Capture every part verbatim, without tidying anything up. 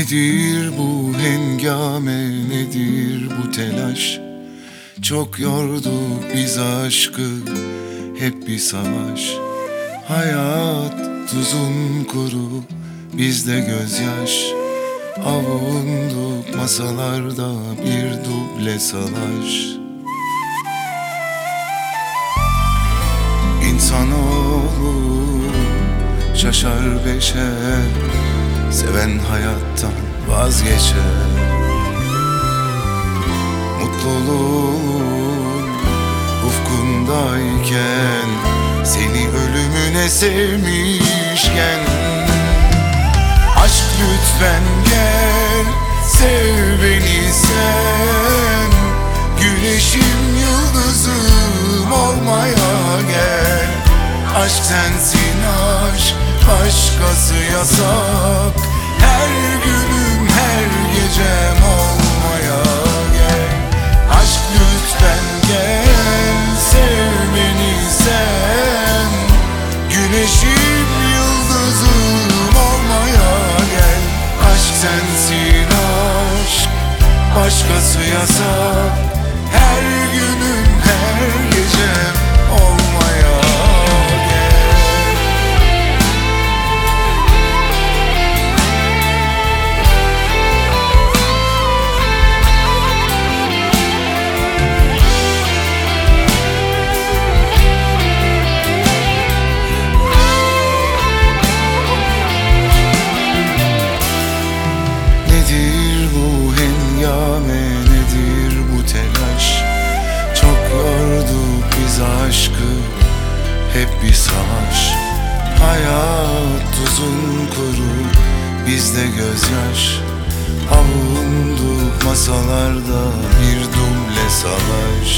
Nedir bu hengame, nedir bu telaş? Çok yorduk biz aşkı, hep bir savaş. Hayat tuzun kuru, bizde gözyaş. Avunduk masalarda bir duble salaş. İnsanoğlu şaşar beşer, seven hayattan vazgeçer. Mutluluğun ufkundayken, seni ölümüne sevmişken, aşk lütfen gel, sev beni sen. Güneşim yıldızım olmaya gel. Aşk sensin aşk, başkası yasak. Her günüm her gecem olmaya gel. Aşk lütfen gel, sev beni sen. Güneşim yıldızım olmaya gel. Aşk sensin aşk, başkası yasak. Her günüm her gecem olmaya gel. Nedir bu hengame, nedir bu telaş? Çok yorduk biz aşkı, hep bir savaş. Hayat tuzun kuru, bizde gözyaş. Avunduk masalarda bir duble salaş.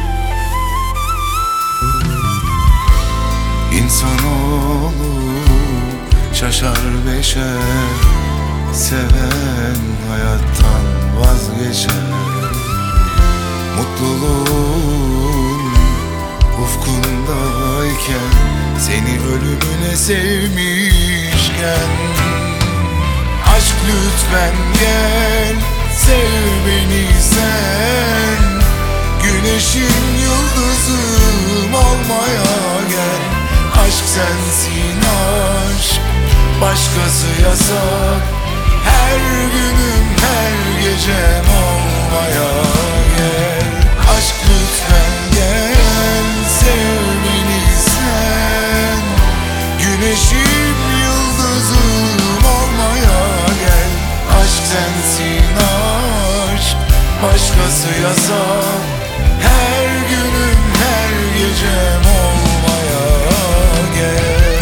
İnsanoğlu şaşar beşer, seven hayattan vazgeçer. Mutluluğun ufkundayken, seni ölümüne sevmişken, aşk lütfen gel, sev beni sen. Güneşim yıldızım olmaya gel. Aşk sensin aşk, başkası yasak. Her günüm her gecem olmaya gel. Aşk lütfen gel, sev beni sen. Güneşim yıldızım olmaya gel. Aşk sensin aşk, başkası yasak. Her günüm her gecem olmaya gel.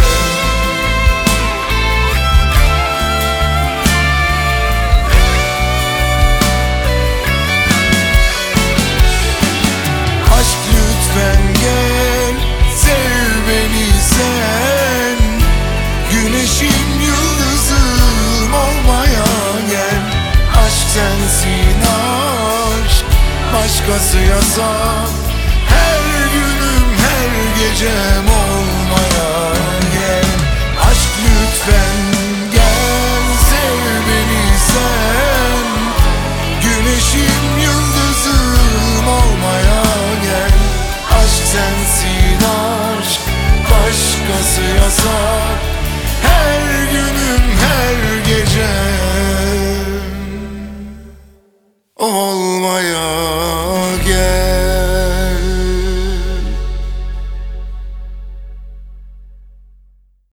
Aşk lütfen gel, sev beni sen. Güneşim yıldızım olmaya gel. Aşk sensin aşk, başkası yasak. Her günüm her gecem olmaya gel. Aşk lütfen gel, sev beni sen. Güneşim yıldızım olmaya gel. Aşk sensin aşk, başkası yasak.